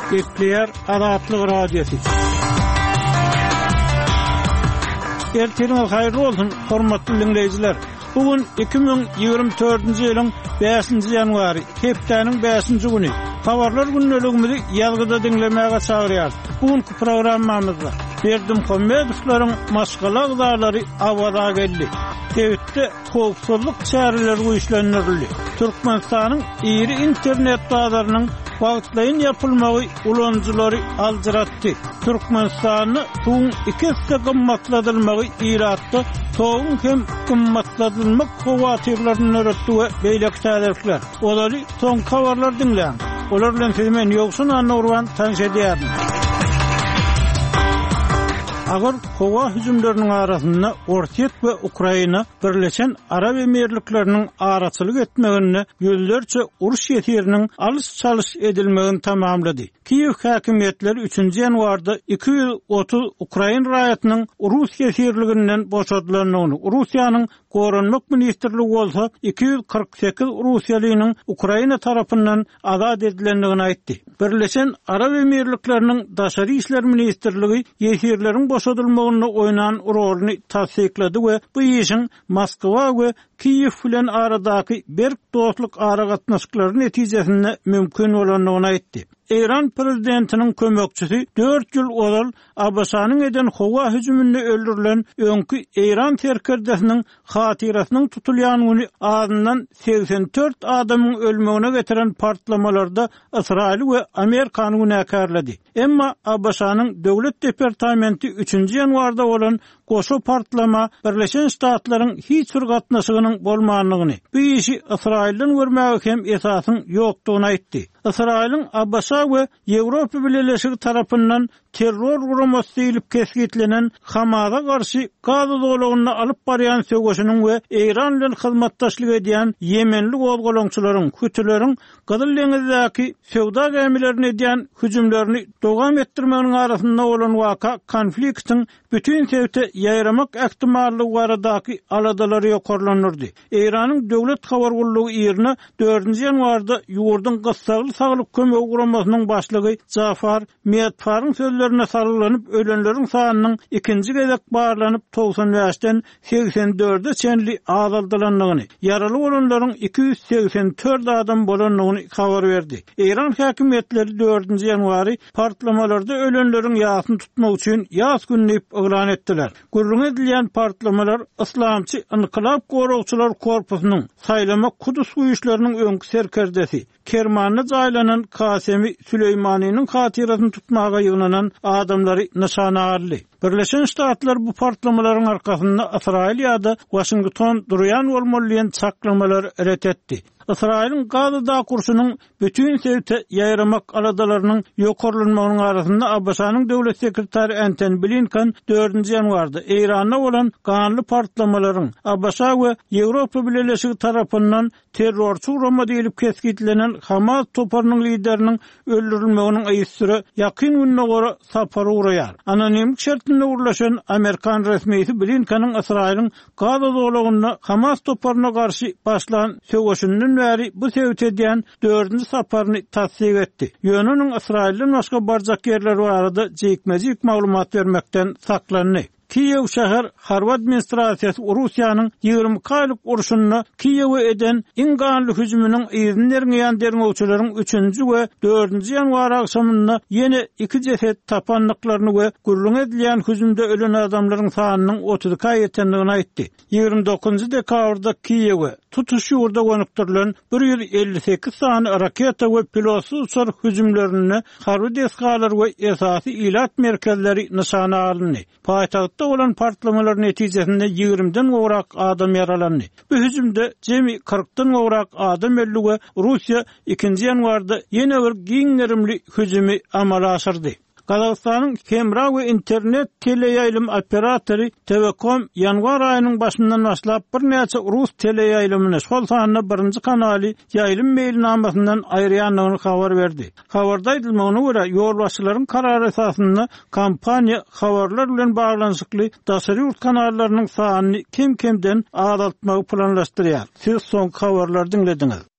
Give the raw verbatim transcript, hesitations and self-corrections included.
Ekleyer Azatlyk Radiosu. Erteniňiz haýyrly bolsun, hormatly dinleýijiler. Bugün iki bin ýygrimi dördünji ýylyň beşinji ýanwary, hepdeniň beşinji güni. Habarlar günneligimizi ýalgyda dinlemäge çagyrýar. Bugünkü programmamyzda Berdim Hommedowlaryň maşgala gydalary awada geldi. Dewletde howpsuzlyk çäreleri güýçlendirildi. Türkmenistanyň iri internet bazarlarynyň wagtlaýyn ýapylmagy ulanjylary aldyratdy. Türkmenistanyny tuň iki hisse gymmatladylmagy iratdy. Toğun hem gymmatladylmak howatyrlaryny öğretdi we beýlek täderler. Olary soň habarlar dinleýän. Olar bilen filmen ýoksun anurwan tanış edýärdim. Agar hova hüjümleriniň arasynda Ortiýet we Ukraina birleşen Arab Emirlikleriniň araçylyk etmegini ýöllerçe uruş ýetiriniň alys çalyş edilmegini tamamlady. Kiýew häkimetleri üçünji ýanwarda iki yüz otuz Ukraina raýatynyň Russiýa ýetirliginden boşadylynyny, Russiýanyň Goranmak ministrligi bolsa iki yüz kırk sekiz Russiýalynyň Ukraina tarapyndan azad edilendigini aýtdy. Birleşen Arab Emirlikleriniň daşary işler ministrligi ýetirleriň boşadylmagyna oýnan roluny tasdiklady we bu işin Moskwa we Kiýew bilen aradaky berk dostluk aragatnaşyklary netijesinde mümkin bolanyny aýtdy. İran prezidentiniň kömekçisi dört ýyl ozal Abbasanyň eden howa hüjüminde öldürilen öňkü İran terkerdesiniň hatirasynyň tutulýan güni adyndan seksen dört adamyň ölmegine getiren partlamalarda Israil we Amerikany günäkärledi. Emma Abbasanyň döwlet departamenti üçünji ýanwarda bolan goşu partlama Birleşen Ştatlaryň hiç bir gatnaşygynyň bolmanlygyny, bu işi Israilden görmäge hem esasyň ýokdugyny aýtdy. Israil'in Abbasa ve Ýewropa Birleşigi tarapyndan terror guramasy diýilip keskitlenen Hamas'a garşy gaz dolagyny alyp barýan söwgeşiniň we İran bilen hyzmatdaşlyk edýän Yemenlik ozgolaňçylaryň, kütüleriň Gyzyl deňizdäki sowda gemilerini edýän hüjümlerini dowam etdirmeginiň arasynda bolan waka konfliktiň bütün sebäpte ýaýramak ähtimallygy baradaky aladalary ýokarlanyrdy. İranyň döwlet habar gullugy ýerine dördünji ýanwarda ýurdun gyssaly saglyk kömegi guramasynyň başlygy Jafar Medfaryň sözlerine sarylanyp ölenleriň sanynyň ikinji gezek barlanyp doksan beşden seksen dörde çenli azaldylanlygyny, yaraly bolanlaryň iki yüz seksen dört adam bolanlygyny habar berdi. İran häkimetleri dördünji ýanwary partlamalarda ölenleriň ýasyny tutmak üçin ýas günni elan etdiler. Gurrun edilýän partlamalar Islamçy Inkılap Goragçylar Korpusynyň saýlama Kudus güýçleriniň öňkü serkerdesi Kermanna jaýlanan Kasemi Süleýmanynyň hatirasyny tutmaga ýygnanan adamlary nişana aldy. Birleşen Ştatlar bu partlamalaryň arkasynda Israil ýa-da Washington durýan bolmaly çaklamalar ret etdi. Israil'in Gazada kursunyň bütün sebäpte ýaýramak aladalarynyň ýokarlanmagynyň arasynda Abbasanyň döwlet sekretary Anthony Blinken dördünji ýanwarda İranda bolan ganly partlamalaryň Abbasa we Ýewropa Birleşigi tarapyndan terrorçy urama diýilip keskitlenen Hamas toparynyň lideriniň öldürilmeginiň aýysyry ýakyn günne gora sapary uraýar. Anonimlik şertinde urlaşan Amerikan resmiýeti Blinkenin Israil'in Gaza dolagyna Hamas toparyna garşy başlan söwgeşinden bäri bu sebäpde edýän dördünji saparyny tasdik etdi. Ýönüniň Israilden başga barjak ýerleri barada jekmejik maglumat bermekden saklandy. Kiýew şäher harp administrasiýasy Russiýanyň ýygrimi kaýlyk uruşyna Kiýewe eden inganly hüjüminiň ýerlerini derňewçilerin üçünji we dördünji ýanwar akşamynda ýene iki ceset tapanlyklaryny we gurrun edilýän hüjümde ölen adamlaryň sanynyň otuzga ýetendigini aýtdy. ýygrimi dokuzunji dekabrda Kiýewe tutuş ýurda gönükdirilen bir yüz elli sekiz sany raketa we pilotsuz uçar hüjümlerini harby deskalar we esasy ilat merkezleri nişana alındy. Paýtagtda olan partlamalar netijesinde ýygriminden gowrak adam yaralandy. Bu hüjümde jemi kırkdan gowrak adam öldü we Russiýa ikinji ýanwarda ýene bir giňerimli hüjümi amala aşyrdy. Kazakstanyň Kemra we internet teleýaýlym operatory Telekom ýanwar aýynyň başyndan başlap bir näçe rus teleýaýlymyny şol sanyna birinji kanaly ýaýlym mailnamasyndan aýrýanlygyny habar berdi. Habarda aýdylmagyna görä ýolbaşçylaryň karary esasynda kompaniýa habarlar bilen baglanyşykly daşary urt kanallarynyň sanyny kim-kimden azaltmagy planlaşdyrýar. Siz soň habarlar dinlediňiz.